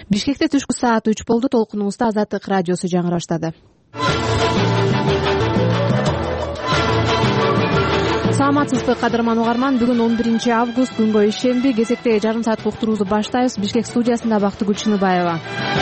Бишкекте түшкү саат 3 болду. Толкунубузда Азаттык радиосу жаңыра баштады. Саламатсызбы кадырман угарман. Бүгүн 11 август, күнгө ишемби. Кезектеги жарым саат уктурубузду баштайбыз. Бишкек студиясында Бактыгүл Чыныбаева.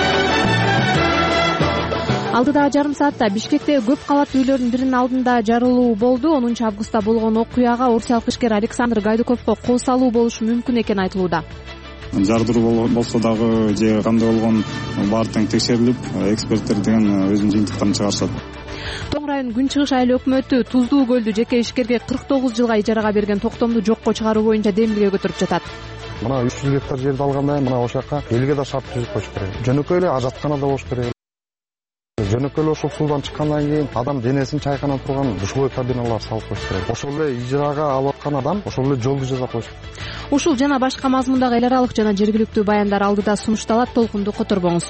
Алдыдагы жарым саатта Бишкекте көп кабаттуу үйлөрдүн биринин алдында жарылуу болду. 10 августта болгон окуяга орусиялык ишкер Александр Гайдуковго кол салуу болушу мүмкүн экени айтылууда. Жардыруу болсо дагы же кандай болгон баары тең текшерилип, эксперттер деген өзүнүн жыйынтыктарын чыгарышат. Тоң район Күн Чыгыш айыл өкмөтү Туздуу көлдү жеке ишкерге 49 жылга ижарага берген токтомду жокко чыгаруу боюнча демилге көтөрүп жатат. Мына 300 гектар жерди алгандай мына ошол жака элге да шарт түзүп коюш керек. Жөнөкөй эле ажаткана да болуш керек. Жөнөкөй эле ушул суудан чыккандан кийин адам денесин чайкана турган душевой кабиналар салып коюш керек. Ошол эле ижарага алып аткан адам ошол эле жолду жасап коюш керек. Ушул жана башка мазмундагы эл аралык жана жергиликтүү баяндар алдыда сунушталат. Толкунду которбоңуз.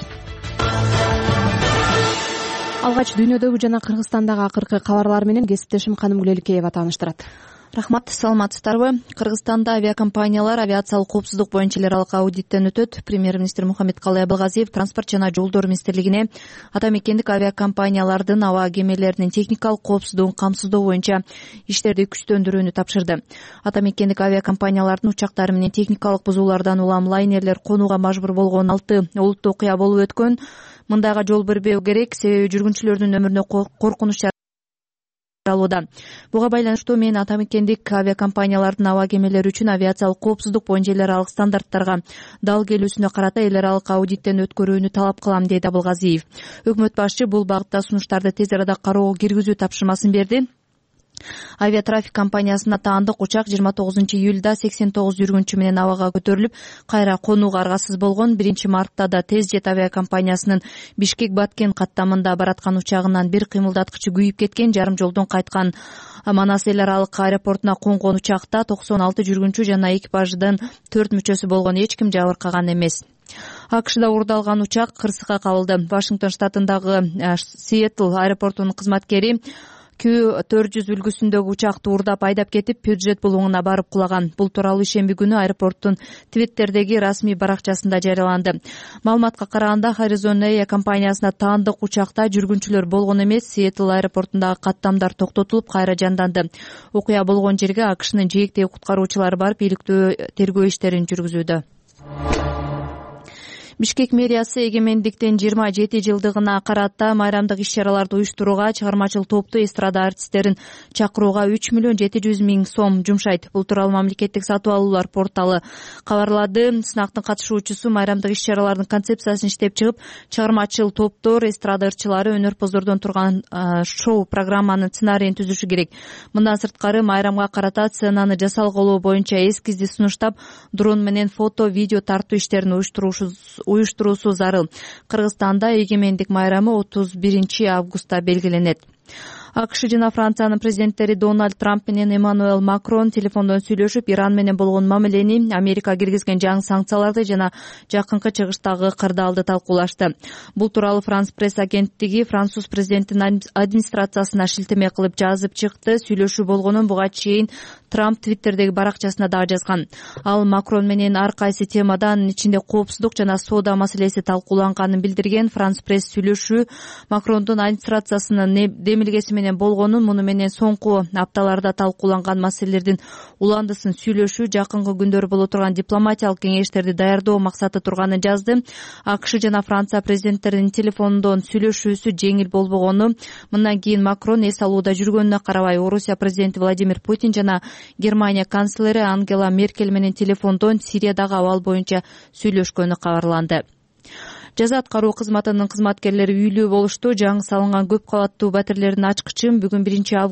Алгач дүйнөдөгү жана Кыргызстандагы акыркы кабарлар менен кесиптешим Канымгүл Эликеева тааныштырат. Рахмат, саламатсыздарбы? Кыргызстанда авиакомпаниялар авиациялык коопсуздук боюнча эл аралык аудиттен өтөт. Премьер-министр Мухаммедкалый Абылгазиев транспорт жана жолдор министрлигине ата мекендик авиакомпаниялардын аба кемелеринин техникалык коопсуздугун камсыздоо боюнча иштерди күчтөндүрүүнү тапшырды. Ата мекендик авиакомпаниялардын учактары менен техникалык бузуулардан улам лайнерлер конууга мажбур болгон 6 олуттуу окуя болуп өткөн. Мындайга жол бербөө керек, себеби жүргүнчүлөрдүн өмүрүнө коркунуч жаралууда. Буга байланыштуу мен ата мекендик авиакомпаниялардын аба кемелери үчүн авиациялык коопсуздук боюнча эл аралык стандарттарга дал келүүсүнө карата эл аралык аудиттен өткөрүүнү талап кылам, дейт Абылгазиев. Өкмөт башчы бул багытта сунуштарды тез арада кароого киргизүү тапшырмасын берди. Авиатрафик компаниясына таандык учак 29 июлда 89 жүргүнчү менен абага көтөрүлүп, кайра конууга аргасыз болгон. 1 мартта да Тез жет авиакомпаниясынын Бишкек-Баткен каттамында бараткан учагынан бир кыймылдаткычы күйүп кеткен. Жарым жолдон кайткан Манас эл аралык аэропортуна конгон учакта 96 жүргүнчү жана экипаждын 4 мүчөсү болгон. Эч ким жабыркаган эмес. АКШда уурдалган учак кырсыкка кабылды. Вашингтон штатындагы Сиэтл аэропортунун кызматкери Q400 үлгүсүндөгү учакты уурдап айдап кетип, бюджет булуңуна барып кулаган. Бул тууралуу ишемби күнү аэропорттун Твиттердеги расмий баракчасында жарыяланды. Маалыматка караганда Horizon Air компаниясына таандык учакта жүргүнчүлөр болгон эмес. Сиэтл аэропортундагы каттамдар токтотулуп, кайра жанданды. Окуя болгон жерге АКШнын жээктеги куткаруучулары барып, иликтөө тергөө иштерин жүргүзүүдө. Бишкек мэриясы эгемендиктин 27 жылдыгына карата майрамдык иш-чараларды уюштурууга чыгармачыл топту эстрада артисттерин чакырууга 3 миллион 700 миң сом жумшайт. Бул тууралуу мамлекеттик сатып алуулар порталы кабарлады. Сынактын катышуучусу майрамдык иш-чаралардын концепциясын иштеп чыгып, чыгармачыл топтор, эстрада ырчылары өнөр-поздордон турган шоу программанын сценарийин түзүшү керек. Мындан сырткары майрамга карата сценаны жасалголоо боюнча эскизди сунуштап, дрон менен фото, видео тартуу иштерин уюштуруусу зарыл. Кыргызстанда эгемендик майрамы 31 августта белгиленет. АКШ жана Франциянын президенттери Дональд Трамп менен Эммануэл Макрон телефондон сүйлөшүп, Иран менен болгон мамилени, Америка киргизген жаңы санкцияларды жана жакынкы чыгыштагы кырдаалды талкуулашты. Бул тууралуу Франс пресс агенттиги француз президентинин администрациясына шилтеме кылып жазып чыкты. Сүйлөшүү болгонун буга чейин Трамп Твиттердеги баракчасында дагы жазган. Ал Макрон менен ар кайсы темадан ичинде коопсуздук жана соода маселеси талкууланганын билдирген. Франс пресс сүйлөшүү Макрондун администрациясынын демилгеси менен болгонун, муну менен соңку апталарда талкууланган маселелердин уландысын сүйлөшүү жакынкы күндөр боло турган дипломатиялык кеңештерди даярдоо максаты турганын жазды. АКШ жана Франция президенттеринин телефондон сүйлөшүүсү жеңил болбогону, мындан кийин Макрон эс алууда жүргөнүнө карабай, Орусия президенти Владимир Путин жана Германия канцлери Ангела Меркель менен телефондон Сириядагы абал боюнча сүйлөшкөнү кабарланды. Жаза аткаруу кызматынын кызматкерлери үйлүү болушту. Жаңы салынган көп кабаттуу батирлердин ачкычын бүгүн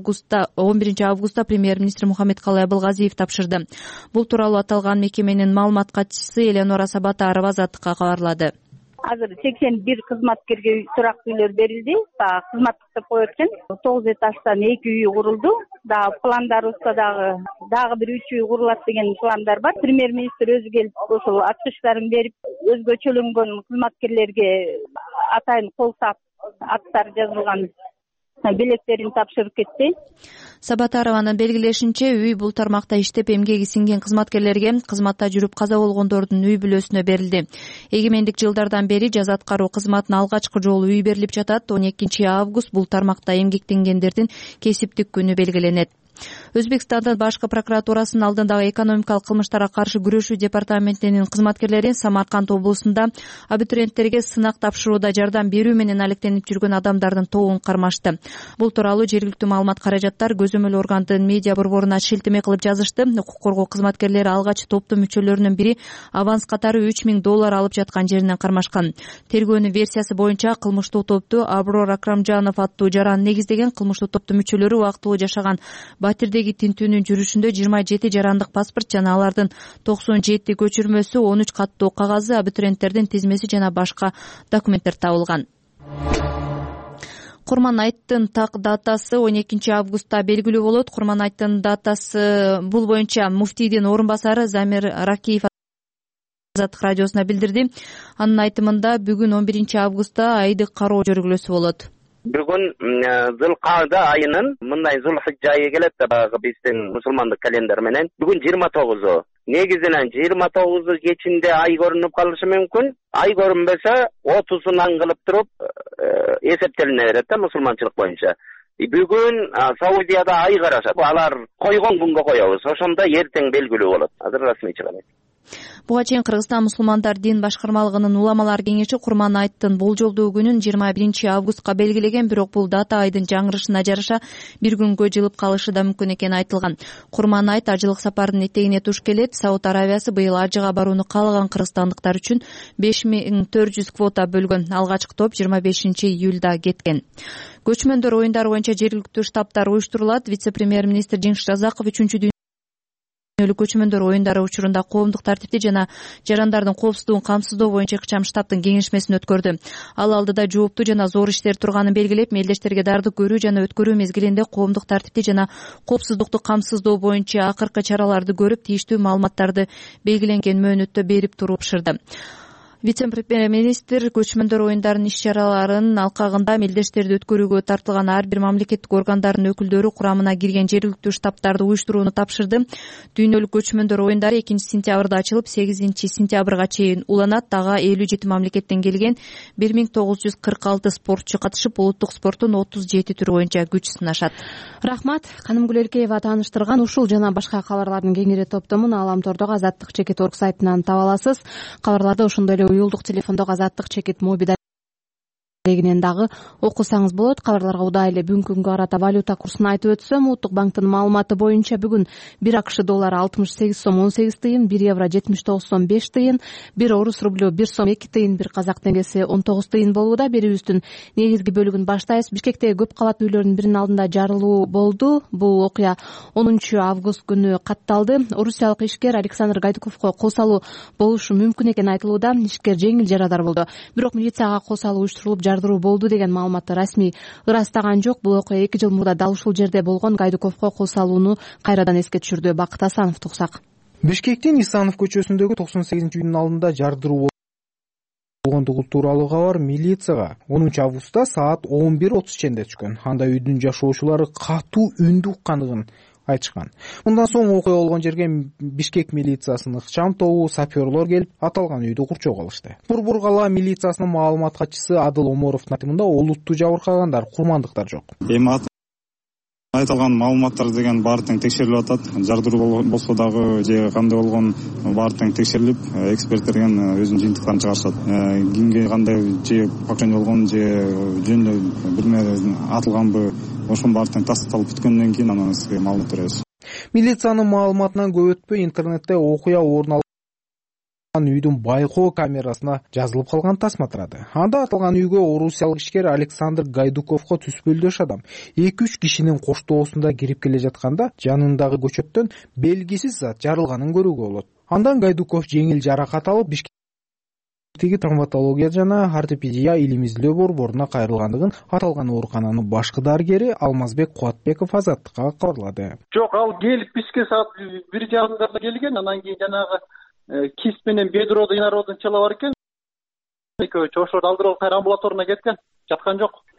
11 августта премьер-министр Мухаммедкалый Абылгазиев тапшырды. Бул тууралуу аталган мекеменин маалымат катчысы Элеонора Сабатарова Азаттыкка кабарлады. Азыр 81 кызматкерге турактуу үйлөр берилди. Кызматтык деп коет экен. 9 этаждан 2 үй курулду. Пландарыбызда дагы бир 3 үй курулат деген пландар бар. Премьер-министр өзү келип ошол ачкычтарын берип, өзгөчөлөнгөн кызматкерлерге атайын кол саап аттары жазылган белектерин тапшырып кетти. Сабатарованын белгилешинче, үй бул тармакта иштеп эмгеги сиңген кызматкерлерге кызматта жүрүп каза болгондордун үй бүлөсүнө берилди. Эгемендик жылдардан бери жаза аткаруу кызматына алгачкы жолу үй берилип жатат. 12 август бул тармакта эмгектенгендердин кесиптик күнү белгиленет. Өзбекстандын башкы прокуратурасынын алдындагы экономикалык кылмыштарга каршы күрөшүү департаментинин кызматкерлери Самарканд облусунда абитуриенттерге сынак тапшырууда жардам берүү менен алектенип жүргөн адамдардын тобун кармашты. Бул тууралуу жергиликтүү маалымат каражаттар көзөмөл органдын медиа борборуна шилтеме кылып жазышты. Укук коргоо кызматкерлери алгач топтун мүчөлөрүнүн бири аванс катары $3000 алып жаткан жеринен кармашкан. Тергөөнүн версиясы боюнча кылмыштуу топту Аброр Акрамжанов аттуу жаран негиздеген. Кылмыштуу топтун мүчөлөрү убактылуу жашаган Батирдеги тинтүүнүн жүрүшүндө 27 жарандык паспорт жана алардын 97 көчүрмөсү, 13 каттуу кагазы, абитуриенттердин тизмеси жана башка документтер табылган. Курманайттын так датасы 12 августта белгилүү болот. Курманайттын датасы бул боюнча муфтийдин орун басары Замир Ракиев Азаттык радиосуна билдирди. Анын айтымында бүгүн 11 августта айдык кароо жөргүлөсү болот. Бүгүн Зулкаада айынын мындай Зулхижжа айы келет да биздин мусулмандык календар менен. Бүгүн 29. Негизинен 29 кечинде ай көрүнүп калышы мүмкүн. Ай көрүнбөсө 30-унан кылып туруп эсептелине берет да мусулманчылык боюнча. Бүгүн Саудияда ай карашат. Алар койгон күнгө коебуз. Ошондо эртең белгилүү болот. Азыр расмий чыгат. Буга чейин Кыргызстан мусулмандар дин башкармалыгынын уламалар кеңеши Курманайттын болжолдуу күнүн 21 августка белгилеген, бирок бул дата айдын жаңырышына жараша бир күнгө жылып калышы да мүмкүн экени айтылган. Курманайт ажылык сапардын этегине туш келет. Сауд Аравиясы быйыл ажыга барууну каалаган кыргызстандыктар үчүн 5400 квота бөлгөн. Алгачкы топ 25 июлда кеткен. Көчмөндөр оюндары боюнча жергиликтүү штабтар уюштурулат. Вице-премьер-министр Жеңиш Жазаков 3 көчмөндөр оюндары учурунда коомдук тартипти жана жарандардын коопсуздугун камсыздоо боюнча ыкчам штабтын кеңешмесин өткөрдү. Ал алдыда жооптуу жана зор иштер турганын белгилеп, мелдештерге дардык көрүү жана өткөрүү мезгилинде коомдук тартипти жана коопсуздукту камсыздоо боюнча акыркы чараларды көрүп, тийиштүү маалыматтарды белгиленген мөөнөттө берип туруп тапшырды. Вице-премьер-министр көчмөндөр оюндарынын иш-чараларын алкагында мелдештерди өткөрүүгө тартылган ар бир мамлекеттик органдардын өкүлдөрү курамына кирген жергиликтүү штабтарды уюштурууну тапшырды. Дүйнөлүк көчмөндөр оюндары 2-сентябрда ачылып, 8-сентябрга чейин уланат. Ага 57 мамлекеттен келген 1946 спортчу катышып, улуттук спорттун 37 түрү боюнча күч сынашат. Рахмат. Каным Гүлөлкеева тааныштырган ушул жана башка кабарлардын кеңири топтомун Аламтордогу Азаттык чекит орг сайтынан таба аласыз. Кабарларды ошондой эле уюлдук телефондогу Азаттык чекит моби дегенен дагы окусаңыз болот. Кабарларга удай эле бүгүнкү күнгө карата валюта курсун айтып өтсөм, Улуттук банктын маалыматы боюнча бүгүн 1 АКШ доллары 68 сом 18 тыйын, 1 евро 79 сом 5 тыйын, 1 орус рублю 1 сом 2 тыйын, 1 казак теңгеси 19 тыйын болууда. Берүүбүздүн негизги бөлүгүн баштайбыз. Бишкектеги көп кабат үйлөрдүн биринин алдында жарылуу болду. Бул окуя 10 август күнү катталды. Орусиялык ишкер Александр Гайдуковго кол салуу болушу мүмкүн экени айтылууда. Ишкер жеңил жарадар болду. Бирок милицияга кол салуу уюштурулуп, жардыруу болду деген маалыматты расмий ырастаган жок. Бул окуя 2 жыл мурда дал ушул жерде болгон. Гайдуковго кол салууну кайрадан эске түшүрдү. Бакыт Асанов туксак. Бишкектин Исанов көчөсүндөгү 98-үйдүн алдында жардыруу болгондугу тууралуу кабар милицияга 10 августта саат 11:30 ченде түшкөн. Анда үйдүн жашоочулары катуу үндү уккандыгын айтышкан. Мындан соң окуя болгон жерге Бишкек милициясынын ыкчам тобу, саперлор келип, аталган үйдү курчоого алышты. Бурбур кала милициясынын маалымат катчысы Адыл Оморовдун айтымында олуттуу жабыркагандар, курмандыктар жок. Эми айтылган маалыматтар деген баары тең текшерилип атат. Жардыруу болсо дагы же кандай болгон баары тең текшерилип, эксперттер деген өзүнүн жыйынтыктарын чыгарышат. Кимге кандай же покушение болгон же жөн эле бирме атылганбы, ошонун баары тең тастыкталып бүткөндөн кийин анан сизге маалымат беребиз. Милициянын маалыматынан көп өтпөй интернетте окуя орун үйдүн байкоо камерасына жазылып калган тасма турады. Анда аталган үйгө орусиялык ишкер Александр Гайдуковго түспөлдөш адам 2-3 кишинин коштоосунда кирип келе жатканда жанындагы көчөттөн белгисиз зат жарылганын көрүүгө болот. Андан Гайдуков жеңил жаракат алып Бишкектеги травматология жана ортопедия илим изилдөө борборуна кайрылгандыгын аталган оорукананын башкы дарыгери Алмазбек Кубатбеков Азаттыкка кабарлады. Жок, ал келип бизге саат 1:30 келген, анан кийин жанагы кист менен бедроду инародун чала бар экен. Экөөчү ошол алдырып кайра амбулаторуна кеткен. Жаткан жок.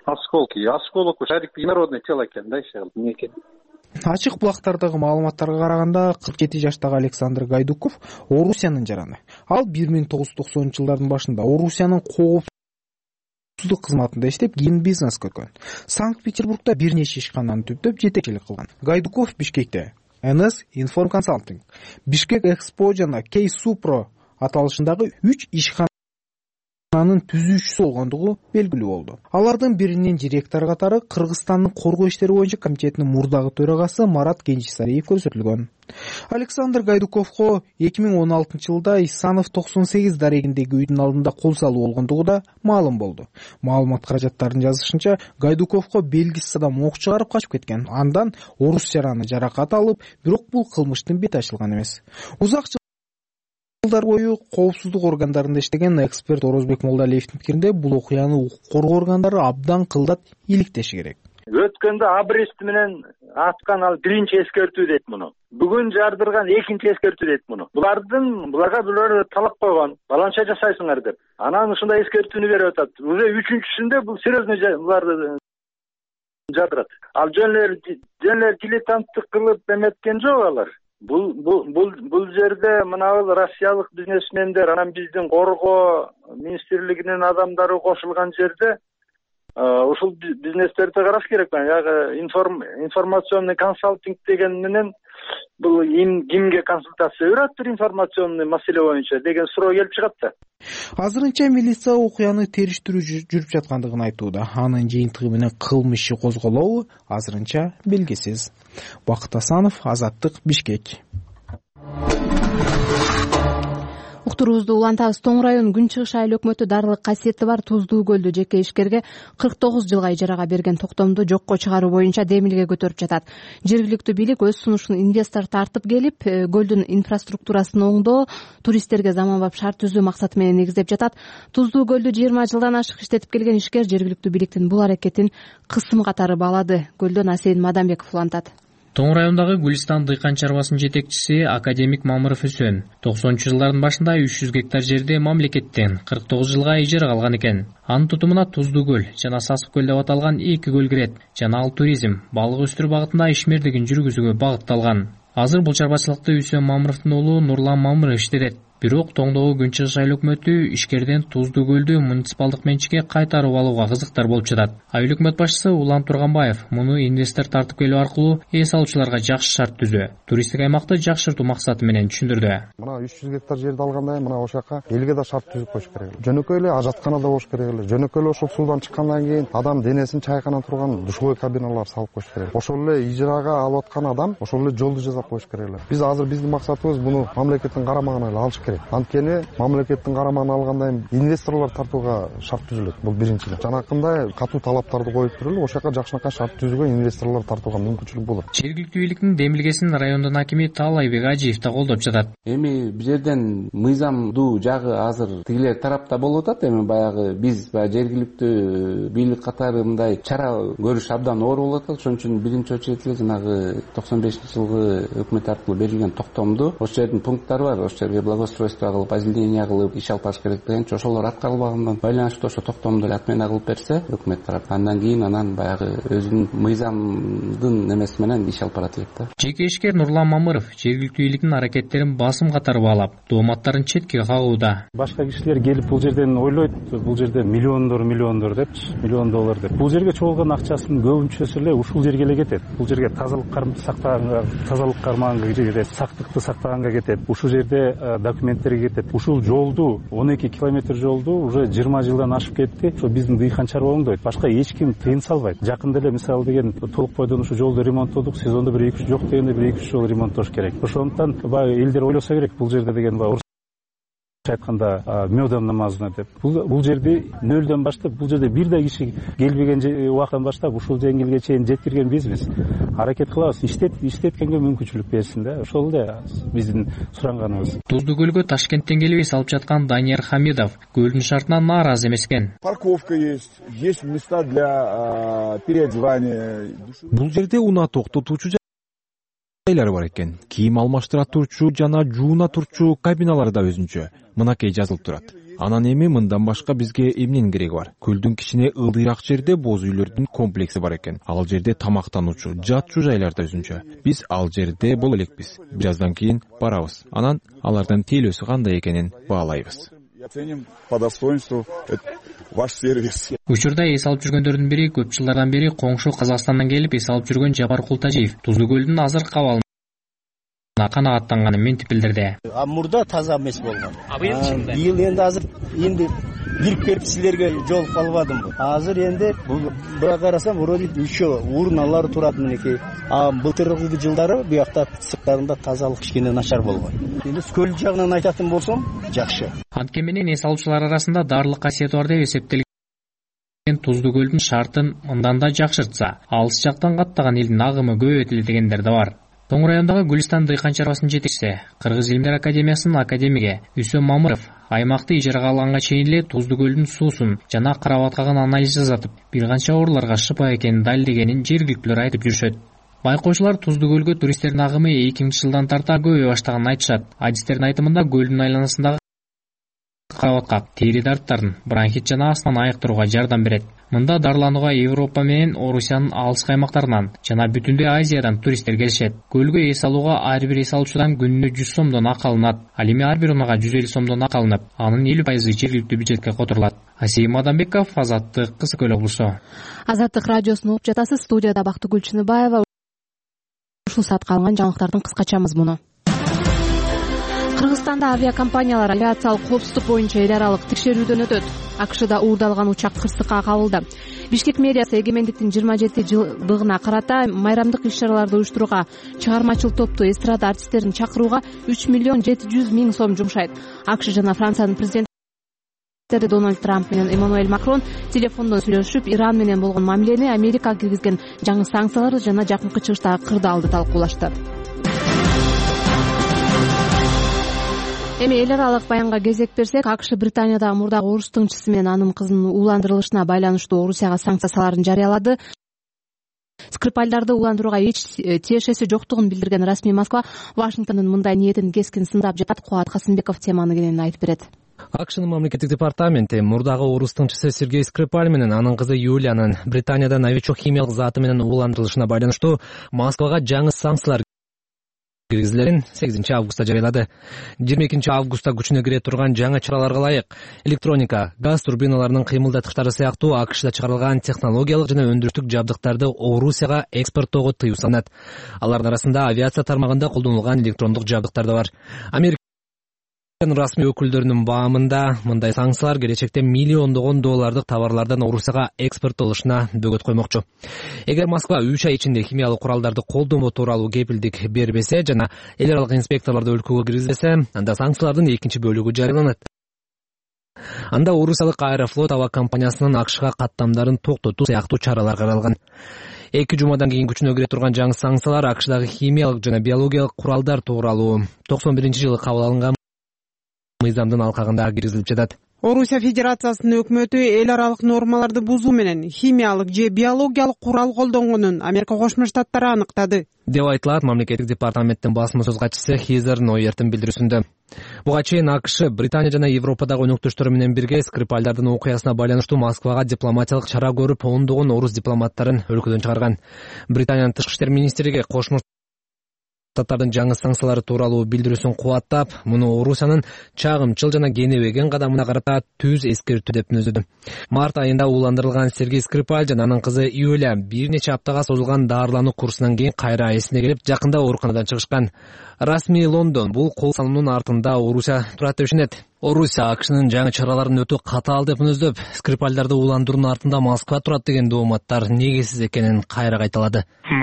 осколок инородный тело экен да, иши эмне экен. Ачык булактардагы маалыматтарга караганда 47 жаштагы Александр Гайдуков Орусиянын жараны. Ал 1990-жылдардын башында Орусиянын коопсуздук кызматында иштеп, кийин бизнес көргөн. Санкт-Петербургда бир нече ишкананы түптөп жетекчилик кылган. Гайдуков Бишкекте NS Inform Consulting, Бишкек Экспо жана Кей Супро аталышындагы 3 ишкананын түзүүчүсү болгондугу белгилүү болду. Алардын биринин директору катары Кыргызстандын коргоо иштери боюнча комитетинин мурдагы төрагасы Марат Кенжисариев көрсөтүлгөн. Александр Гайдуковго 2016-жылда Исанов 98 дарегиндеги үйдүн алдында кол салуу болгондугу да маалым болду. Маалымат каражаттарынын жазышынча, Гайдуковго белгисиз адам ок чыгарып качып кеткен. Андан орус жараны жаракат алып, бирок бул кылмыштын бети ачылган эмес. Узак жылдар бою коопсуздук органдарында иштеген эксперт Орозбек Молдалиевдин пикиринде, бул окуяны укук коргоо органдары абдан кылдат иликтеши керек. Өткөндө абрест менен аткан ал биринчи эскертүү дейт муну. Бүгүн жардырган экинчи эскертүү дейт муну. Булар талап койгон, баланча жасайсыңар деп. Анан ушундай эскертүүнү берип атат. Уже үчүнчүсүндө бул серьезный буларды жадырат. Ал жөн эле дилетанттык кылып эметкен жок алар. Бул жерде мына россиялык бизнесмендер, анан биздин коргоо министрлигинин адамдары кошулган жерде ушул бизнестерди караш керек. Ягы информационный консалтинг деген менен бул кимге консультация берет бир информационный маселе боюнча деген суроо келип чыгат да. Азырынча милиция окуяны териштирүү жүрүп жаткандыгын айтууда. Анын жыйынтыгы менен кылмыш иши козголобу азырынча белгисиз. Бакыт Асанов, Азаттык, Бишкек. Уктуруубузду улантабыз. Тоң район Күн Чыгыш айыл өкмөтү дарылык касиети бар Туздуу көлдү жеке ишкерге 49 жылга ижарага берген токтомду жокко чыгаруу боюнча демилге көтөрүп жатат. Жергиликтүү бийлик өз сунушун инвестор тартып келип, көлдүн инфраструктурасын оңдоо, туристтерге заманбап шарт түзүү максаты менен негиздеп жатат. Туздуу көлдү 20 жылдан ашык иштетип келген ишкер жергиликтүү бийликтин бул аракетин кысым катары баалады. Көлдөн Асейин Мадамбеков улантат. Тоң райондагы Гүлистан дыйкан чарбасынын жетекчиси академик Мамыров Үсөн 90-жылдардын башында 300 гектар жерде мамлекеттен 49 жылга ижарага алган экен. Анын тутумуна Туздуу көл жана Сасык көл деп аталган 2 көл кирет жана ал туризм, балык өстүрүү багытында ишмердигин жүргүзүүгө багытталган. Азыр бул чарбачылыкты Үсөн Мамыровдун уулу Нурлан Мамыров иштетет. Бирок Тоңдогу Күн Чыгыш айыл өкмөтү ишкерден Туздуу көлдү муниципалдык менчикке кайтарып алууга кызыктар болуп жатат. Айыл өкмөт башчысы Улан Турганбаев муну инвестор тартып келүү аркылуу эс алуучуларга жакшы шарт түзүү, туристтик аймакты жакшыртуу максаты менен түшүндүрдү. Мына 300 гектар жерди алгандай, мына ошол жака элге да шарт түзүп коюш керек. Жөнөкөй эле ажаткана да болуш керек эле. Жөнөкөй эле ошол суудан чыккандан кийин адам денесин чайкана турган душевой кабиналар салып коюш керек. Ошол эле ижарага алып аткан адам ошол эле жолду жасап коюш керек эле. Биз азыр биздин максатыбыз буну мамлекеттин карамагына эле алыш керек. Анткени мамлекеттин карамагына алгандан кийин инвесторлор тартууга шарт түзүлөт. Бул биринчиден. Жанакындай катуу талаптарды коюп туруп, ошол жака жакшынакай шарт түзүүгө инвесторлор тартууга мүмкүнчүлүк болот. Жергиликтүү бийликтин демилгесин райондун акими Таалайбек Ажиев да колдоп жатат. Эми бул жерден мыйзамдуу жагы азыр тигилер тарапта болуп атат. Эми баягы биз жергиликтүү бийлик катары мындай чара көрүш абдан оор болуп атат. Ошон үчүн биринчи очередь эле жанагы 95-жылгы өкмөт аркылуу берилген токтомду ошол жердин пункттары бар. Ошол жерге благоустройство кылып, озеленение кылып иш алып барыш керек деген ошолор аткарылбагандан байланыштуу ошо токтомду эле отмена кылып берсе өкмөт тарап, андан кийин баягы өзүнүн мыйзамдын немеси менен иш алып барат элек да. Жеке ишкер Нурлан Мамыров жергиликтүү бийликтин аракеттерин басым катары баалап, дооматтарын четке кагууда. Башка кишилер келип бул жерден ойлойт, бул жерде миллиондор депчи, миллион доллар деп. Бул жерге чогулган акчасынын көбүнчөсү эле ушул жерге эле кетет. Бул жерге тазалык кармаганга кетет, сактыкты сактаганга кетет. Ушул жерде документтерге кетет. Ушул жолду 12 километр жолду уже 20 жылдан ашып кетти. Ошо биздин дыйкан чарба оңдойт. Башка эч ким тыйын салбайт. Жакында эле мисалы деген толук бойдон ушу жолду ремонттодук. Сезондо бир 2-3 жок дегенде бир 2-3 жол ремонттош керек. Ошондуктан элдер ойлосо керек бул жерде деген айтканда мёдом намазына деп. Бул жерде нөлдөн баштап, бул жерде бир да киши келбеген убакыттан баштап ушул жеңилге чейин жеткирген бизбиз. Аракет кылабыз, иштеткенге мүмкүнчүлүк берсин да. Ошол эле биздин суранганыбыз. Туздуу көлгө Ташкенттен келип эс алып жаткан Данияр Хамидов көлдүн шартына нааразы эмес экен. Парковка есть места для переодевания. Бул жерде унаа токтотуучу жайлар бар экен. Кийим алмаштыра турчу жана жууна турчу кабиналар да өзүнчө. Мынакей жазылып турат. Анан эми мындан башка бизге эмненин кереги бар? Көлдүн кичине ылдыйраак жерде боз үйлөрдүн комплекси бар экен. Ал жерде тамактануучу, жатчу жайлар да өзүнчө. Биз ал жерде боло элекпиз. Бир аздан кийин барабыз. Анан алардын тейлөөсү кандай экенин баалайбыз. Оценим по достоинству ваш сервис. Учурда эс алып жүргөндөрдүн бири көп жылдардан бери коңшу Казакстандан келип эс алып жүргөн Жапар Култажиев Туздуу көлдүн азыркы абалына канааттанганын мынтип билдирди. Мурда таза эмес болгон. Быйыл энди азыр кирип келип силерге жолугуп калбадым. Азыр энди буга карасам вроде еще урналар турат мынекей. Былтыркы жылдары буякта сырттарында тазалык кичине начар болгон. Эми көл жагынан айтатын болсом, жакшы. Анткени менен эс алуучулар арасында даарылык касиети бар деп эсептелген Туздуу көлдүн шартын мындан да жакшыртса, алыс жактан каттаган элдин агымы көбөйтүлөт дегендер да бар. Тоң райондогу Гүлстан дыйкан чарбасынын жетекчиси, Кыргыз Илимдер академиясынын академиги Үсөм Мамыров аймакты ижарага алганга чейин эле Туздуу көлдүн суусун жана карабаткагын анализ жасатып, бир канча ооруларга шыпа экенин далилдегенин жергиликтүүлөр айтып жүрүшөт. Байкоочулар Туздуу көлгө туристтердин агымы 2000 жылдан тарта көбөйө баштаганын айтышат. Адистердин айтымында көлдүн айланасындагы карабатка тери дарттарын, бронхит жана астан айыктырууга жардам берет. Мында дарыланууга Европа менен Орусиянын алыскы аймактарынан жана бүтүндөй Азиядан туристтер келишет. Көлгө эс алууга ар бир эс алуучудан күнүнө 100 сомдон акы алынат. Ал эми ар бир унага 150 сомдон акы алынып, анын 50% жергиликтүү бюджетке которулат. Асейим Адамбеков, Азаттык, Кызыл Көл облусу. Азаттык радиосун угуп жатасыз. Студияда Бактыгүл Чыныбаева. Ушул саатка алынган жаңылыктардын кыскача мазмуну. Кыргызстанда авиакомпаниялар авиациялык коопсуздук боюнча эл аралык текшерүүдөн өтөт. АКШда уурдалган учак кырсыкка кабылды. Бишкек мэриясы эгемендиктин 27 жылдыгына карата майрамдык иш-чараларды уюштурууга чыгармачыл топту эстрада артисттерин чакырууга 3 миллион 700 миң сом жумшайт. АКШ жана Франциянын президенттери Дональд Трамп менен Эммануэль Макрон телефондон сүйлөшүп, Иран менен болгон мамилени, Америка киргизген жаңы санкциялар жана жакынкы чыгыштагы кырдаалды талкуулашты. Эми эл аралык баянга кезек берсек, АКШ Британиядагы мурдагы орус тыңчысы менен анын кызынын ууландырылышына байланыштуу Орусияга санкция салаарын жарыялады. Скрипальдарды ууландырууга эч тиешеси жоктугун билдирген расмий Москва Вашингтондун мындай ниетин кескин сындап жатат. Кубат Касымбеков теманы кенен айтып берет. АКШнын мамлекеттик департаменти мурдагы орус тыңчысы Сергей Скрипаль менен анын кызы Юлиянын Британияда новичок химиялык заты менен ууландырылышына байланыштуу Москвага жаңы санкциялар киргизилерин 8 августта жарыялады. 22 августта күчүнө кире турган жаңы чараларга ылайык электроника, газ турбиналарынын кыймылдаткычтары сыяктуу АКШда чыгарылган технологиялык жана өндүрүштүк жабдыктарды Орусияга экспорттоого тыюу салынат. Алардын арасында авиация тармагында колдонулган электрондук жабдыктар да бар. Расмий өкүлдөрүнүн баамында мындай санкциялар келечекте миллиондогон доллардык товарлардын Орусияга экспорттолушуна бөгөт коймокчу. Эгер Москва 3 ай ичинде химиялык куралдарды колдонуу тууралуу кепилдик бербесе жана эл аралык инспекторлорду өлкөгө киргизбесе, анда санкциялардын экинчи бөлүгү жарыяланат. Анда Орусиялык Аэрофлот аба компаниясынын АКШга каттамдарын токтотуу сыяктуу чаралар каралган. 2 жумадан кийин күчүнө кире турган жаңы санкциялар АКШдагы химиялык жана биологиялык куралдар тууралуу 91-жылы кабыл алынган мыйзамдын алкагында киргизилип жатат. Орусия Федерациясынын өкмөтү эл аралык нормаларды бузуу менен химиялык же биологиялык курал колдонгонун Америка Кошмо Штаттары аныктады деп айтылат мамлекеттик департаменттин басма сөз катчысы Хизер Нойерттин билдирүүсүндө. Буга чейин АКШ Британия жана Европадагы өнөктөштөрү менен бирге Скрипальдардын окуясына байланыштуу Москвага дипломатиялык чара көрүп, ондогон орус дипломаттарын өлкөдөн чыгарган. Британиянын тышкы иштер министрлиги Кошмо Штаттардын жаңы санкциялары тууралуу билдирүүсүн кубаттап, муну Орусиянын чагымчыл жана кенебеген кадамына карата түз эскертүү деп мүнөздөдү. Март айында ууландырылган Сергей Скрипаль жана анын кызы Юлия бир нече аптага созулган даарылануу курсунан кийин кайра эсине келип, жакында ооруканадан чыгышкан. Расмий Лондон бул кол салуунун артында Орусия турат деп ишенет. Орусия АКШнын жаңы чараларын өтө катаал деп мүнөздөп, Скрипальдарды ууландыруунун артында Москва турат деген дооматтар негизсиз экенин кайра кайталады.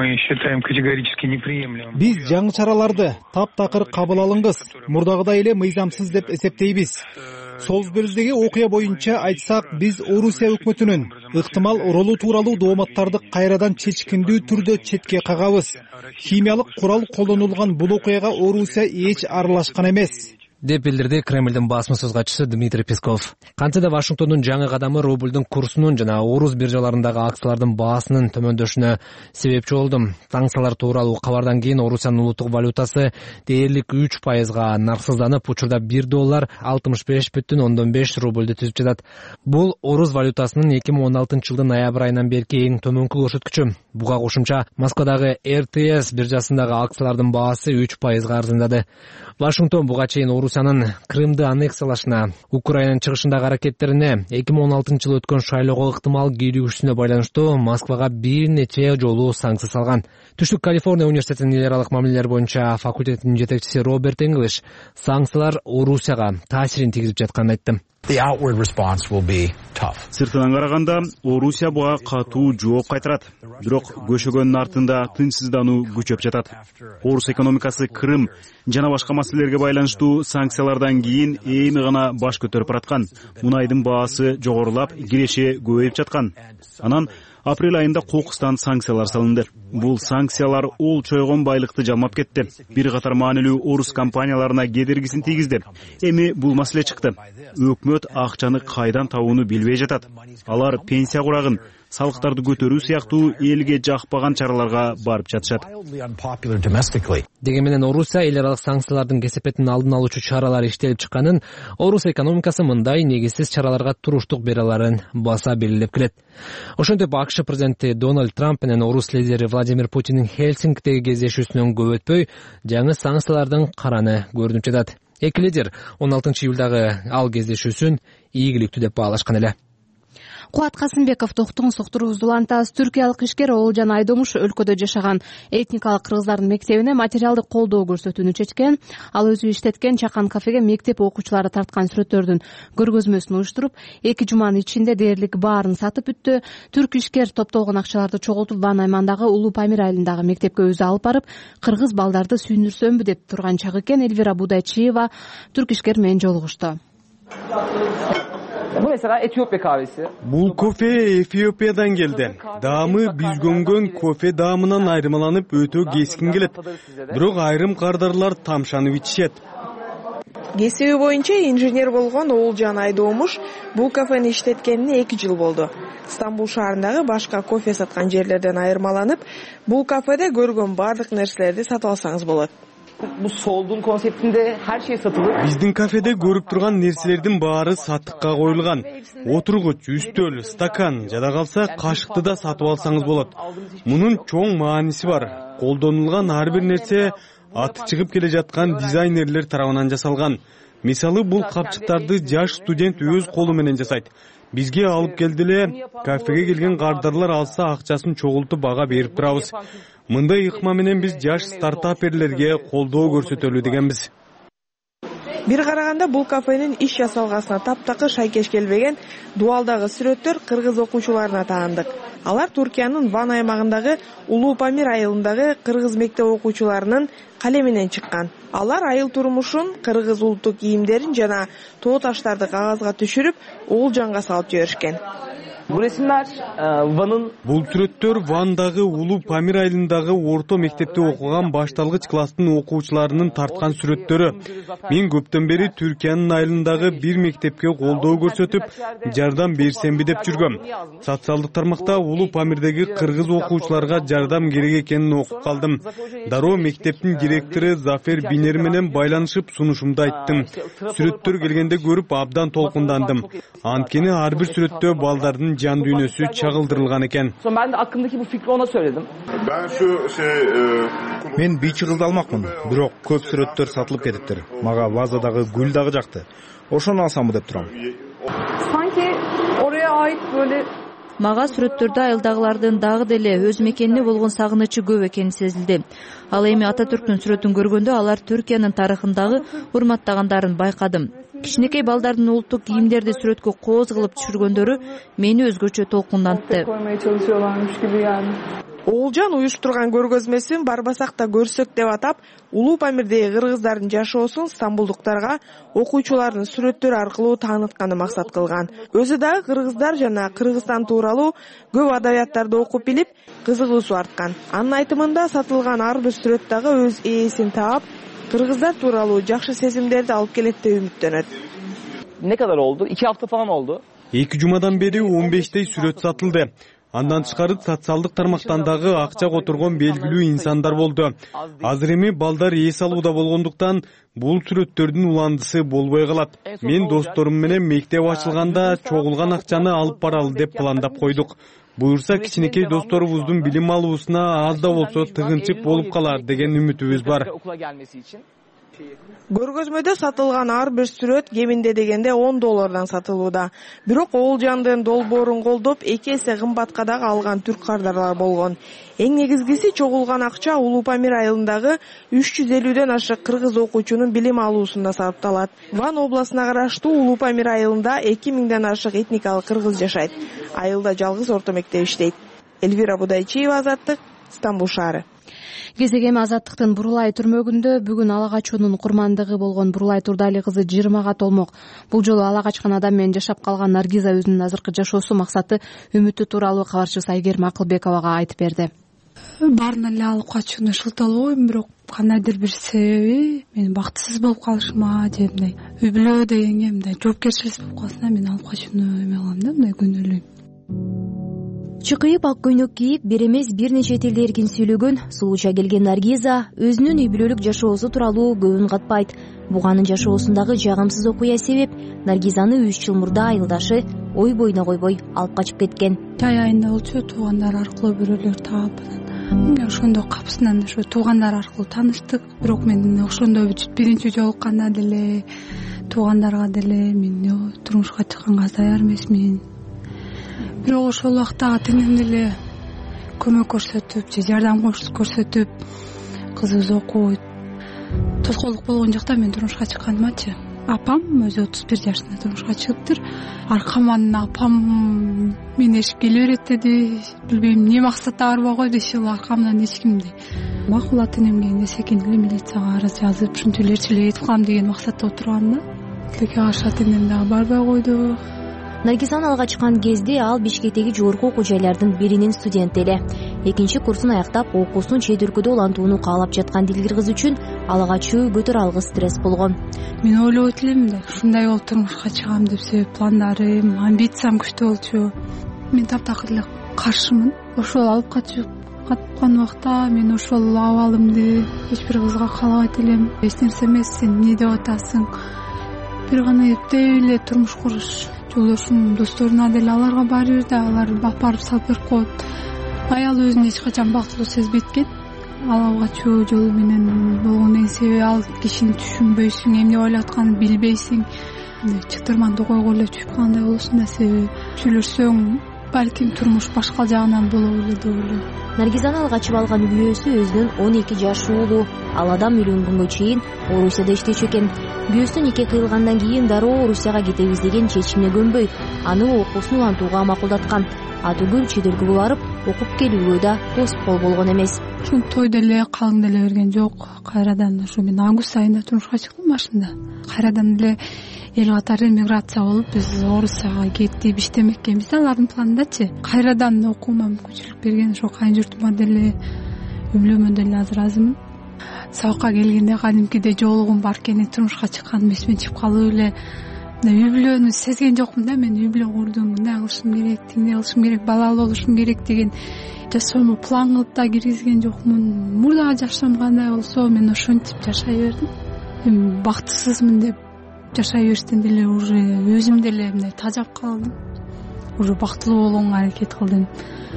Биз жаңы чараларды таптакыр кабыл алыңыз, мурдагыдай эле мыйзамсыз деп эсептейбиз. Солсбергдеги окуя боюнча айтсак, биз Орусия өкмөтүнүн ыктымал ролу тууралуу дооматтарды кайрадан чечкиндүү түрдө четке кагабыз. Химиялык курал колдонулган бул окуяга Орусия эч аралашкан эмес. деп билдирди Кремлдин басма сөз катчысы Дмитрий Песков. Кантсе да Вашингтондун жаңы кадамы рубльдин курсунун жана орус биржаларындагы акциялардын баасынын төмөндөшүнө себепчи болду. Санкциялар тууралуу кабардан кийин Орусиянын улуттук валютасы дээрлик 3%га нарксызданып, учурда $1.65,5 рубльдү түзүп жатат. Бул орус валютасынын 2016 жылдын ноябрь айынан берки эң төмөнкү көрсөткүчү. Буга кошумча Москвадагы РТС биржасындагы акциялардын баасы 3%га арзандады. Вашингтон буга чейин Орусиянын Крымды аннексиялашына, Украинанын чыгышындагы аракеттерине, 2016 жылы өткөн шайлоого ыктымал кийлигишүүсүнө байланыштуу Москвага бир нече жолу санкция салган. Түштүк Калифорния университетинин эл аралык мамилелер боюнча факультетинин жетекчиси Роберт English санкциялар Орусияга таасирин тийгизип жатканын айтты. Сыртынан караганда Орусия буга катуу жооп кайтарат. Бирок көшөгөндүн артында тынчсыздануу күчөп жатат. Орус экономикасы Крым жана башка маселелерге байланыштуу санкциялардан кийин эми гана баш көтөрүп бараткан. Мунайдын баасы жогорулап, киреше көбөйүп жаткан. Анан апрель айында кокустан санкциялар салынды. Бул санкциялар ол чойгон байлыкты жалмап кетти. Бир катар маанилүү орус компанияларына кедергисин тийгизди. Эми бул маселе чыкты. Өкмөт акчаны кайдан табууну билбей жатат. Алар пенсия курагын, салыктарды көтөрүү сыяктуу элге жакпаган чараларга барып жатышат. Деги менен Орусия эл аралык санкциялардын кесепетин алдын алуучу чаралар иштелип чыкканын, орус экономикасы мындай негизсиз чараларга туруштук бере аларын баса белгилеп келет. Ошентип АКШ президенти Дональд Трамп менен орус лидери Владимир Путиндин Хельсинкидеги кездешүүсүнөн көп өтпөй жаңы санкциялардын караны көрүнүп жатат. Эки лидер 16 июлдагы ал кездешүүсүн ийгиликтүү деп баалашкан эле. Кубат Касымбеков токтогон суктуруубузду улантабыз. Түркиялык ишкер Оолжан Айдомуш өлкөдө жашаган этникалык кыргыздардын мектебине материалдык колдоо көрсөтүүнү чечкен. Ал өзү иштеткен чакан кафеге мектеп окуучулары тарткан сүрөттөрдүн көргөзмөсүн уюштуруп, 2 жуманын ичинде дээрлик баарын сатып бүттү. Түрк ишкер топтолгон акчаларды чогултуп Ван аймандагы Улуу Памир айылындагы мектепке өзү алып барып, кыргыз балдарды сүйүндүрсөмбү деп турган чак экен. Элвира Будайчиева түрк ишкер менен жолугушту. Bu mesela Etiyopya kahvesi. Бул кофе Эфиопиядан келди. Даамы биз көнгөн кофе даамынан айырмаланып өтө кескин келет. Бирок айрым кардарлар тамшанып ичишет. Кесиби боюнча инженер болгон Оолжан Айдомуш бул кафени иштеткенине 2 жыл болду. Стамбул шаарындагы башка кофе саткан жерлерден айырмаланып, бул кафеде көргөн бардык нерселерди сатып алсаңыз болот. Bu solduğun konseptinde her şey satılır. Биздин кафеде көрүп турган нерселердин баары сатыкка коюлган. Отургуч, үстөл, стакан, жада калса кашыкты да сатып алсаңыз болот. Мунун чоң мааниси бар. Колдонулган ар бир нерсе аты чыгып келе жаткан дизайнерлер тарабынан жасалган. Мисалы бул капчыктарды жаш студент өз колу менен жасайт. Бизге алып келди эле, кафеге келген кардарлар алса акчасын чогултуп бага берип турабыз. Мындай ыкма менен биз жаш стартаперлерге колдоо көрсөтөлү дегенбиз. Бир караганда бул кафенин иш жасалгасына таптакыр шайкеш келбеген дуалдагы сүрөттөр кыргыз окуучуларына таандык. Алар Туркиянын Ван аймагындагы Улуу Памир айылындагы кыргыз мектеп окуучуларынын калеминен чыккан. Алар айыл турмушун, кыргыз улуттук кийимдерин жана тоо таштарды кагазга түшүрүп, Оолжанга салып жиберишкен. Bu resimler Van'ın... Бул сүрөттөр Вандагы Улуу Памир айылындагы орто мектепте окуган башталгыч класстын окуучуларынын тарткан сүрөттөрү. Мен көптөн бери Түркиянын айылындагы бир мектепке колдоо көрсөтүп, жардам берсемби деп жүргөм. Социалдык тармакта Улуу Памирдеги кыргыз окуучуларга жардам керек экенин окуп калдым. Дароо мектептин директору Зафер Бинер менен байланышып сунушумду айттым. Сүрөттөр келгенде көрүп абдан толкундандым. Анткени ар бир сүрөттө балдардын жан дүйнөсү чагылдырылган экен. Ben de aklımdaki bu fikri ona söyledim. Мен бийчи кызды алмакмын, бирок көп сүрөттөр сатылып кетиптир. Мага вазадагы гүл дагы жакты. Ошону алсамбы деп турам. Sanki oraya ait böyle Мага сүрөттөрдө айылдагылардын дагы деле өз мекенине болгон сагынычы көп экени сезилди. Ал эми Ататүрктүн сүрөтүн көргөндө алар Түркиянын тарыхындагы урматтагандарын байкадым. Кичинекей балдардын улуттук кийимдерди сүрөткө кооз кылып түшүргөндөрү мени өзгөчө толкундантты. Оолжан уюштурган көргөзмөсүн Барбасак да көрсөк деп атап, Улуу Памирдеги кыргыздардын жашоосун стамбулдуктарга окуучулардын сүрөттөрү аркылуу таанытканы максат кылган. Өзү дагы кыргыздар жана Кыргызстан тууралуу көп адабияттарды окуп билип, кызыгуусу арткан. Анын айтымында сатылган ар бир сүрөт дагы өз ээсин таап, кыргыздар тууралуу жакшы сезимдерди алып келет деп үмүттөнөт. Ne kadar oldu? 2 hafta falan oldu. 2 жумадан бери 15 сүрөт сатылды. Андан тышкары социалдык тармактан дагы акча которгон белгилүү инсандар болду. Азыр эми балдар эс алууда болгондуктан бул сүрөттөрдүн уландысы болбой калат. Мен досторум менен мектеп ачылганда чогулган акчаны алып баралы деп пландап койдук. Буюрса кичинекей досторубуздун билим алуусуна аз да болсо тыгынчык болуп калар деген үмүтүбүз бар. Көргөзмөдө сатылган ар бир сүрөт кеминде дегенде $10 сатылууда. Бирок Оолжандын долбоорун колдоп 2 эсе кымбатка дагы алган түрк кардарлар болгон. Эң негизгиси чогулган акча Улуу Памир айылындагы 350ден ашык кыргыз окуучунун билим алуусунда сарпталат. Ван областына караштуу Улуу Памир айылында 2000ден ашык этникалык кыргыз жашайт. Айылда жалгыз орто мектеп иштейт. Эльвира Будайчиева, Азаттык, Стамбул шаары. Кезегем Азаттыктын Бурулай түрмөгүндө бүгүн ала качуунун курмандыгы болгон Бурулай Турдали кызы 20-га толмок. Бул жолу ала качкан адам менен жашап калган Наргиза өзүнүн азыркы жашоосу, максаты, үмүтү тууралуу кабарчыбыз Айгерим Акылбековага айтып берди. Баарын эле алып качууну шылталабойм, бирок кандайдыр бир себеби мен бактысыз болуп калышыма же мындай үй бүлө дегенге мындай жоопкерчиликсиз болуп калсына мен алып качууну эме кылам да, мындай күнөөлөйм. Чыкыйып ак көйнөк кийип, бир эмес бир нече тилде эркин сүйлөгөн, сулууча келген Наргиза өзүнүн үй бүлөлүк жашоосу тууралуу көбүн катпайт. Буга анын жашоосундагы жагымсыз окуя себеп Наргизаны 3 жыл мурда айылдашы ой боюна койбой алып качып кеткен. Жай айында болчу туугандар аркылуу бирөөлөр таап, ошондо капысынан ошо туугандар аркылуу тааныштык. Бирок мен ошондо биринчи жолукканда деле туугандарга деле мен турмушка чыкканга даяр эмесмин. Бирок ошол убакта теңден деле көмөк көрсөтүп же жардам көрсөтүп, кызыбыз окуйт. Тоскоолдук болгон жакта мен турмушка чыкканымачы. Апам өзү 31 жашында турмушка чыгыптыр. Аркаман апам мени эшикке келе берет деди. Билбейм эмне максатта барбай койду, ишил аркамдан эч кимди. Макул ата-энемге эмне секиндиле милицияга арыз жазып, ушинтип эле кылам деген максатта отурганда, тилекке каршы ата-энем дагы барбай койду. Наргизаны алга чыккан кезде ал Бишкектеги жогорку окуу жайлардын биринин студенти эле. Экинчи курсун аяктап, окуусун чет өлкөдө улантууну каалап жаткан дилгир кыз үчүн ала качуу көтөрө алгыс стресс болгон. Мен ойлоп элем да, ушундай болуп турмушка чыгам деп себеп пландарым, амбициям күчтүү болчу. Мен таптакыр эле каршымын. Ошол алып качкан убакта мен ошол абалымды эч бир кызга каалабайт элем. Эч нерсе эмес, сен эмне деп атасың? Бир гана эптеп эле турмуш куруш. Жолдошум, досторуна деле аларга баары бир да, алар барып салып берип коет. Аял өзүн эч качан бактылуу сезбейт экен. Алып качуу жолу менен болгон эң себеби ал кишини түшүнбөйсүң, эмне ойлоп атканын билбейсиң. Чытырманды койгойлоп түшүп калгандай болосуң да, себеби сүйлөшсөң балким турмуш башка жагынан болобу эле деп ойлойм. Наргизаны алга качып алган күйөөсү өзүнүн 12 жаш уулу. Ал адам үйлөнгөнгө чейин Орусияда иштечү экен. Күйөөсү нике кыйылгандан кийин дароо Орусияга кетебиз деген чечимине көнбөй, аны окуусун улантууга макулдаткан. Атүгүл чет өлкөгө барып, окуп келүүгө да тоскоол болгон эмес. Ушун той деле, калың деле берген жок. Кайрадан ушу мен август айында турмушка чыктым башында. Кайрадан деле эл катары миграция болуп, биз Орусияга кеттип иштемек экенбиз алардын планындачы. Кайрадан окуума мүмкүнчүлүк берген ошо кайын журтума деле, үй-бүлөмө деле азыр разымын. Сабакка келгенде кадимкидей жоолугум бар экен, турмушка чыкканым эсимен чыгып калып эле үй бүлөнү сезген жокмун да. Мен үй бүлө курдум, мындай кылышым керек, тиңдей кылышым керек, балалуу болушум керек деген жашоомо план кылып да киргизген жокмун. Мурдагы жашоом кандай болсо мен ошентип жашай бердим. Эми бактысызмын деп жашай берсем деле уже өзүм деле мындай тажап калдым. Уже бактылуу болгонго аракет кылдым.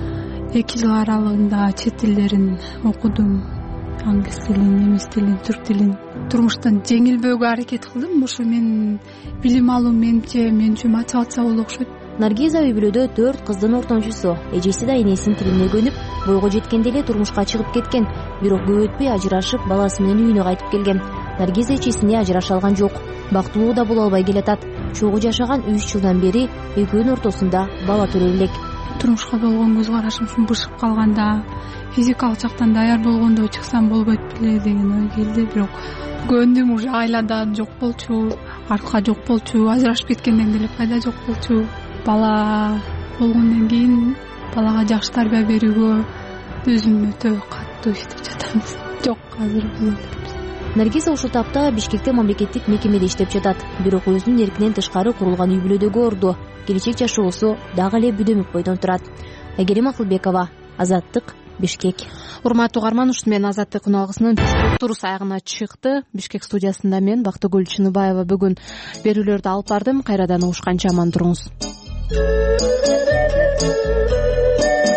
2 жыл аралыгында чет тилдерин окудум. Англис тилин, немис тилин, түрк тилин. Турмуштан жеңилбөөгө аракет кылдым. Ошо мен билим алуу менче мотивация болуп окшойт. Наргиза үй бүлөдө 4 кыздын ортончусу. Эжеси да энесинин тилине көнүп, бойго жеткенде эле турмушка чыгып кеткен. Бирок көп өтпөй ажырашып, баласы менен үйүнө кайтып келген. Наргиза эчесинде ажыраша алган жок. Бактылуу да боло албай келатат. Чогуу жашаган 3 жылдан бери экөөнүн ортосунда бала төрө элек. Турмушка болгон көз карашым ушун бышып калганда, физикалык жактан даяр болгондо чыксам болбойт беле деген ой келди. Бирок көндөм, уже айлада жок болчу, арка жок болчу, ажырашып кеткенден деле пайда жок болчу. Бала болгондон кийин балага жакшы тарбия берүүгө өзүм өтө катуу иштеп жатабыз. Жок, азыр бул Наргиза ушул тапта Бишкекте мамлекеттик мекемеде иштеп жатат. Бирок өзүнүн эркинен тышкары курулган үй бүлөдөгү орду, келечек жашоосу дагы эле бүдөмүк бойдон турат. Айгерим Акылбекова, Азаттык, Бишкек. Урматтуу угарман, ушуну менен Азаттык күн алгысынын туруз аягына чыкты. Бишкек студиясында мен Бактыгүл Чыныбаева бүгүн берүүлөрдү алып бардым. Кайрадан угушканча аман туруңуз.